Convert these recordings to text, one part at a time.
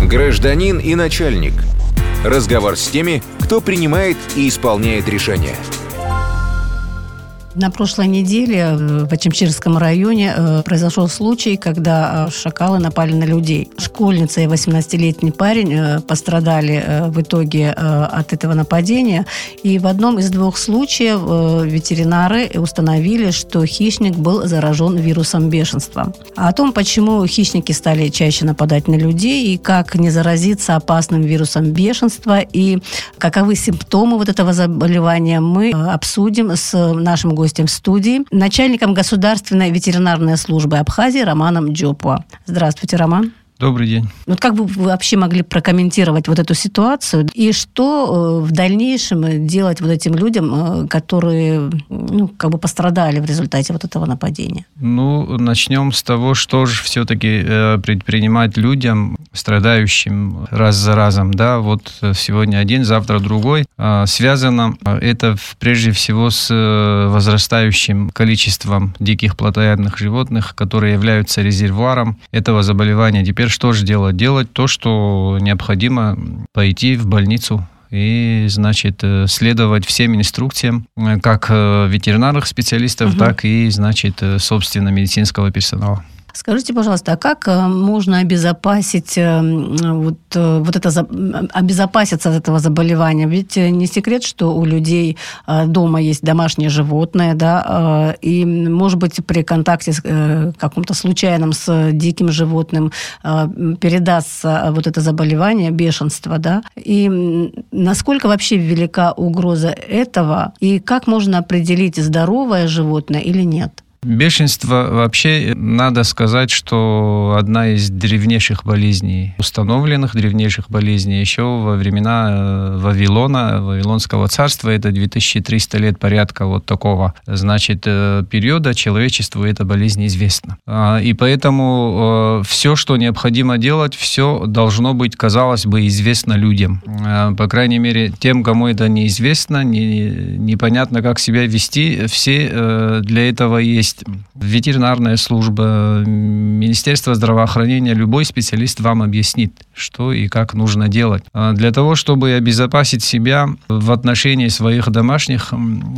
Гражданин и начальник. Разговор с теми, кто принимает и исполняет решения. На прошлой неделе в Ачимчирском районе произошел случай, когда шакалы напали на людей. Школьница и 18-летний парень пострадали в итоге от этого нападения. И в одном из двух случаев ветеринары установили, что хищник был заражен вирусом бешенства. А о том, почему хищники стали чаще нападать на людей и как не заразиться опасным вирусом бешенства и каковы симптомы этого заболевания, мы обсудим с нашим гостем в студии, начальником Государственной ветеринарной службы Абхазии Романом Джопуа. Здравствуйте, Роман. Добрый день. Как бы вы вообще могли прокомментировать эту ситуацию и что в дальнейшем делать этим людям, которые пострадали в результате этого нападения? Начнем с того, что же все-таки предпринимать людям, страдающим раз за разом. Сегодня один, завтра другой. Связано это прежде всего с возрастающим количеством диких плотоядных животных, которые являются резервуаром этого заболевания. Теперь что же делать? Делать то, что необходимо пойти в больницу и, следовать всем инструкциям, как ветеринарных специалистов, так и, собственно, медицинского персонала. Скажите, пожалуйста, а как можно обезопаситься от этого заболевания? Ведь не секрет, что у людей дома есть домашние животные, и, может быть, при контакте с каком-то случайном с диким животным передастся это заболевание, бешенство, И насколько вообще велика угроза этого, и как можно определить, здоровое животное или нет? Бешенство вообще, надо сказать, что одна из древнейших болезней, установленных древнейших болезней еще во времена Вавилонского царства. Это 2300 лет порядка такого, периода человечеству эта болезнь известна. И поэтому все, что необходимо делать, все должно быть, казалось бы, известно людям. По крайней мере, тем, кому это неизвестно, непонятно, как себя вести, все для этого есть ветеринарная служба, Министерство здравоохранения, любой специалист вам объяснит, что и как нужно делать. Для того, чтобы обезопасить себя в отношении своих домашних,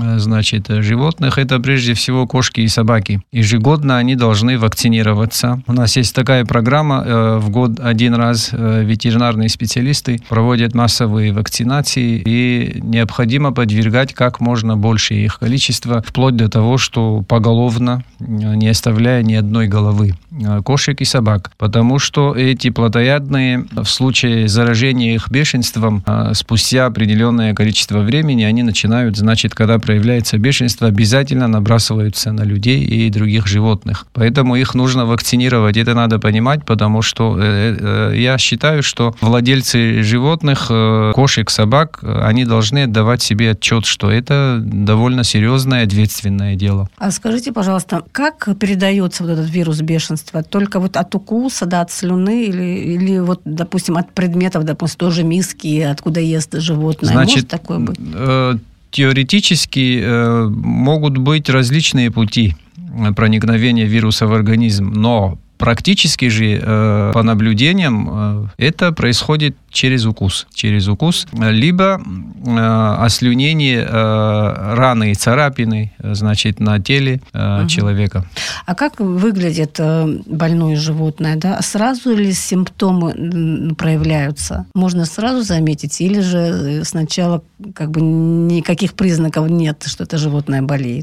животных, это прежде всего кошки и собаки. Ежегодно они должны вакцинироваться. У нас есть такая программа, в год один раз ветеринарные специалисты проводят массовые вакцинации, и необходимо подвергать как можно больше их количества, вплоть до того, что поголовно, не оставляя ни одной головы, кошек и собак. Потому что эти плотоядные, в случае заражения их бешенством, спустя определенное количество времени, они начинают, когда проявляется бешенство, обязательно набрасываются на людей и других животных. Поэтому их нужно вакцинировать. Это надо понимать, потому что я считаю, что владельцы животных, кошек, собак, они должны отдавать себе отчет, что это довольно серьезное, ответственное дело. А скажите, пожалуйста, как передается этот вирус бешенства? Только от укуса, от слюны или допустим, от предметов, допустим, тоже миски, откуда ест животное? Может такое быть? Теоретически могут быть различные пути проникновения вируса в организм, но практически же, по наблюдениям, это происходит через укус. Либо ослюнение раны и царапины, на теле человека. А как выглядит больное животное? Сразу ли симптомы проявляются? Можно сразу заметить? Или же сначала никаких признаков нет, что это животное болеет?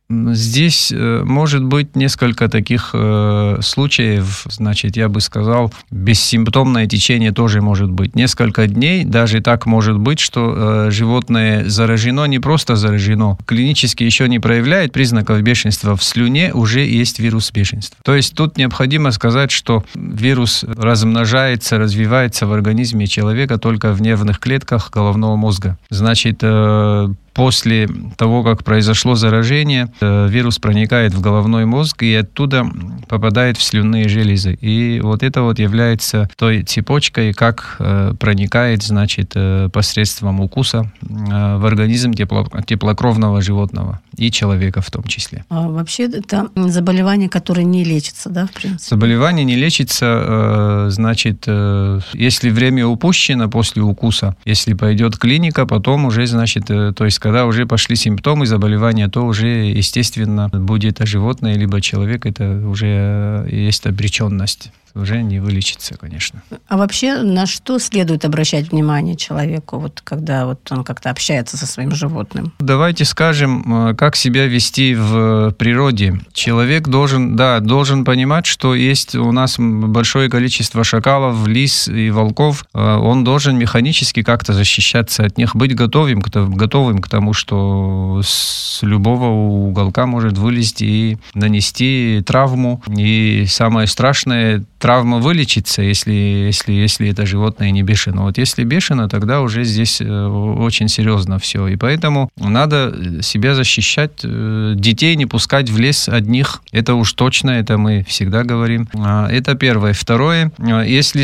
Здесь может быть несколько таких случаев, я бы сказал, бессимптомное течение тоже может быть. Несколько дней, даже так может быть, что животное заражено, не просто заражено, клинически еще не проявляет признаков бешенства, в слюне уже есть вирус бешенства. То есть тут необходимо сказать, что вирус размножается, развивается в организме человека только в нервных клетках головного мозга. после того, как произошло заражение, вирус проникает в головной мозг и оттуда попадает в слюнные железы. И вот это вот является той цепочкой, как проникает, значит, посредством укуса в организм теплокровного животного и человека в том числе. А вообще это заболевание, которое не лечится, да, в принципе? Заболевание не лечится, значит, если время упущено после укуса, если пойдет клиника, потом уже, значит, то есть когда уже пошли симптомы заболевания, то уже, естественно, будет это животное либо человек, это уже есть обреченность. Уже не вылечится, конечно. А вообще на что следует обращать внимание человеку, вот, когда вот он как-то общается со своим животным? Давайте скажем, как себя вести в природе. Человек должен понимать, что есть у нас большое количество шакалов, лис и волков. Он должен механически как-то защищаться от них, быть готовым к тому, что с любого уголка может вылезти и нанести травму. И самое страшное, травма вылечится, если это животное не бешено. Вот если бешено, тогда уже здесь очень серьезно все. И поэтому надо себя защищать, детей не пускать в лес одних. Это уж точно, это мы всегда говорим. Это первое. Второе, если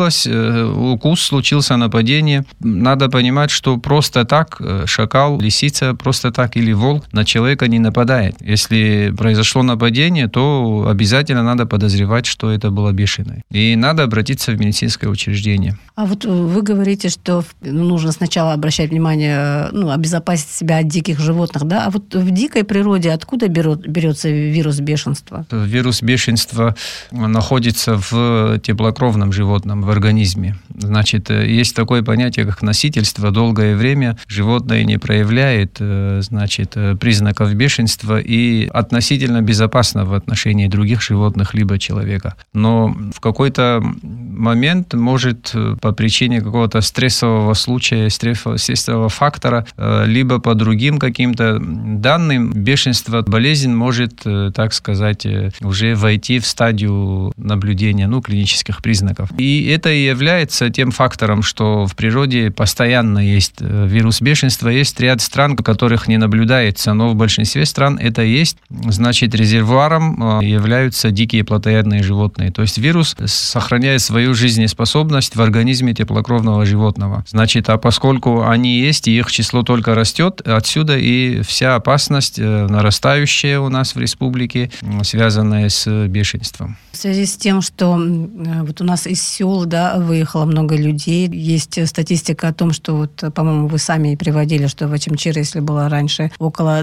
случился нападение, надо понимать, что просто так шакал, лисица просто так или волк на человека не нападает. Если произошло нападение, то обязательно надо подозревать, что это было бешеной. И надо обратиться в медицинское учреждение. А вот вы говорите, что нужно сначала обращать внимание, обезопасить себя от диких животных, да? А вот в дикой природе откуда берется вирус бешенства? Вирус бешенства находится в теплокровном животном, в организме. Значит, есть такое понятие, как носительство. Долгое время животное не проявляет, значит, признаков бешенства и относительно безопасно в отношении других животных либо человека. Но в какой-то момент может по причине какого-то стрессового случая, стрессового фактора, либо по другим каким-то данным, бешенство, болезнь может, так сказать, уже войти в стадию наблюдения, клинических признаков. И это и является тем фактором, что в природе постоянно есть вирус бешенства. Есть ряд стран, в которых не наблюдается, но в большинстве стран это есть. Значит, резервуаром являются дикие плотоядные животные. То есть вирус сохраняет свою жизнеспособность в организме теплокровного животного. Значит, а поскольку они есть, и их число только растет, отсюда и вся опасность нарастающая у нас в республике, связанная с бешенством. В связи с тем, что вот у нас из сел, выехало много людей, есть статистика о том, что, по-моему, вы сами и приводили, что в Ачимчире, если было раньше около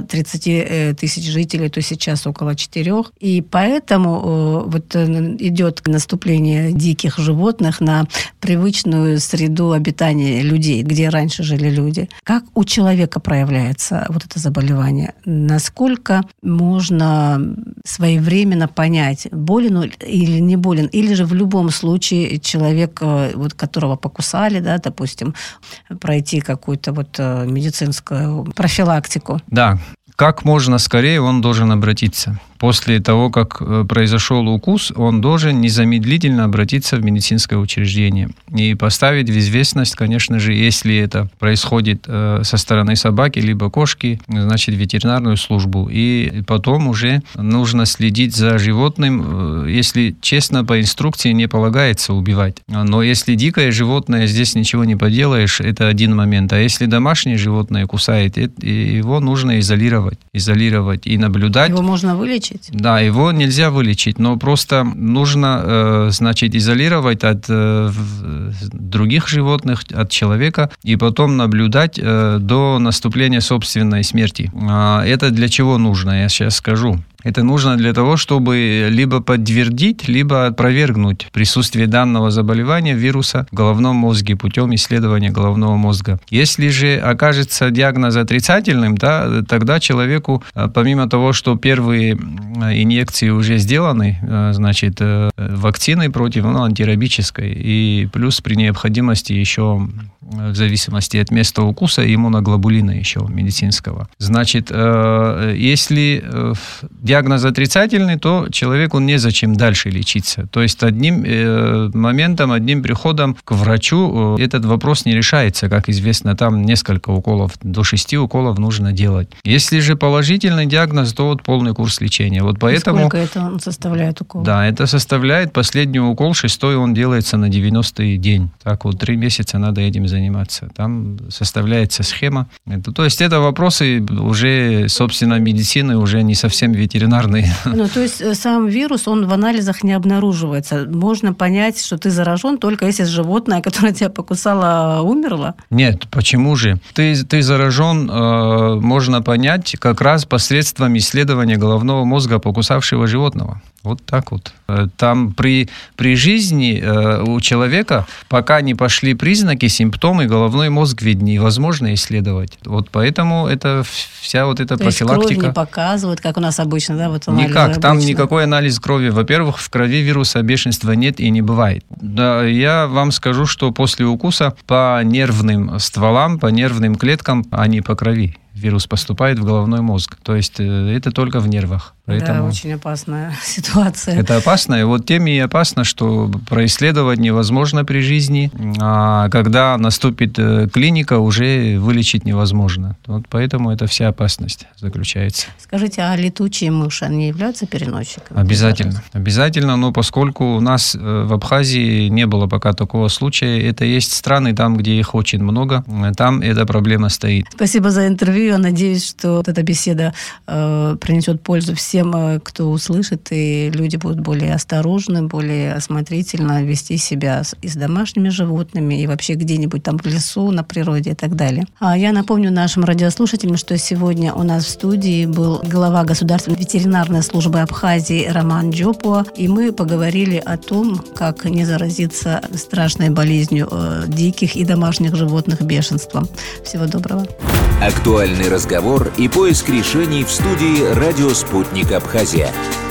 30 тысяч жителей, то сейчас около 4. И поэтому идет наступление диких животных на привычную среду обитания людей, где раньше жили люди. Как у человека проявляется вот это заболевание? Насколько можно своевременно понять, болен он или не болен? Или же в любом случае человек, которого покусали, допустим, пройти какую-то медицинскую профилактику? Да. Как можно скорее он должен обратиться. После того, как произошел укус, он должен незамедлительно обратиться в медицинское учреждение и поставить в известность, конечно же, если это происходит со стороны собаки либо кошки, значит, ветеринарную службу. И потом уже нужно следить за животным. Если честно, по инструкции не полагается убивать. Но если дикое животное, здесь ничего не поделаешь, это один момент. А если домашнее животное кусает, его нужно изолировать и наблюдать. Его можно вылечить? Да, его нельзя вылечить, но просто нужно, изолировать от других животных, от человека, и потом наблюдать до наступления собственной смерти. Это для чего нужно, я сейчас скажу. Это нужно для того, чтобы либо подтвердить, либо опровергнуть присутствие данного заболевания, вируса в головном мозге путем исследования головного мозга. Если же окажется диагноз отрицательным, тогда человеку, помимо того, что первые инъекции уже сделаны, значит, вакцины против антирабической, и плюс при необходимости еще в зависимости от места укуса, и иммуноглобулина еще медицинского. Значит, если диагноз отрицательный, то человеку незачем дальше лечиться. То есть одним моментом, одним приходом к врачу этот вопрос не решается. Как известно, там несколько уколов, до 6 уколов нужно делать. Если же положительный диагноз, то вот полный курс лечения. Вот поэтому... Сколько это он составляет укол? Да, это составляет последний укол, 6-й, он делается на 90-й день. Так вот, 3 месяца надо этим заниматься. Там составляется схема. То есть это вопросы уже, собственно, медицины, уже не совсем ветеринарные. Ну, то есть сам вирус, он в анализах не обнаруживается. Можно понять, что ты заражен, только если животное, которое тебя покусало, умерло? Нет, почему же? Ты заражен, можно понять как раз посредством исследования головного мозга покусавшего животного. Вот так вот. Там при жизни у человека, пока не пошли признаки, симптомы, головной мозг ведь невозможно исследовать. Вот поэтому это вся вот эта профилактика. То есть кровь не показывают, как у нас обычно, да? Вот никак. Там никакой анализ крови. Во-первых, в крови вируса бешенства нет и не бывает. Да, я вам скажу, что после укуса по нервным стволам, по нервным клеткам, а не по крови, вирус поступает в головной мозг. То есть это только в нервах. Поэтому... Да, очень опасная ситуация. Это опасно. И вот тем и опасно, что происследовать невозможно при жизни, а когда наступит клиника, уже вылечить невозможно. Вот поэтому это вся опасность заключается. Скажите, а летучие мыши, они являются переносчиками? Обязательно. Обязательно, но поскольку у нас в Абхазии не было пока такого случая, это есть страны, там, где их очень много, там эта проблема стоит. Спасибо за интервью. Я надеюсь, что эта беседа принесет пользу всем, кто услышит, и люди будут более осторожны, более осмотрительно вести себя и с домашними животными, и вообще где-нибудь там в лесу, на природе и так далее. А я напомню нашим радиослушателям, что сегодня у нас в студии был глава Государственной ветеринарной службы Абхазии Роман Джопуа, и мы поговорили о том, как не заразиться страшной болезнью диких и домашних животных бешенством. Всего доброго. Актуальный разговор и поиск решений в студии «Радио Спутник Абхазия».